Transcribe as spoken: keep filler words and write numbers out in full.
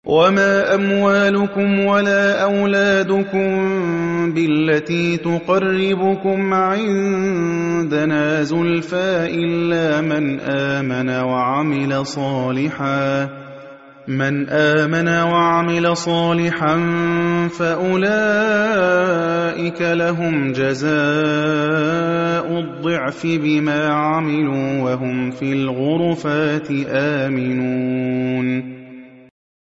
وَمَا أَمْوَالُكُمْ وَلَا أَوْلَادُكُم بِالَّتِي تُقَرِّبُكُمْ عِندَنَا زُلْفَىٰ إِلَّا مَنْ آمَنَ وَعَمِلَ صَالِحًا مَنْ آمَنَ وَعَمِلَ صَالِحًا فَأُولَٰئِكَ لَهُمْ جَزَاءُ الضِّعْفِ بِمَا عَمِلُوا وَهُمْ فِي الْغُرُفَاتِ آمِنُونَ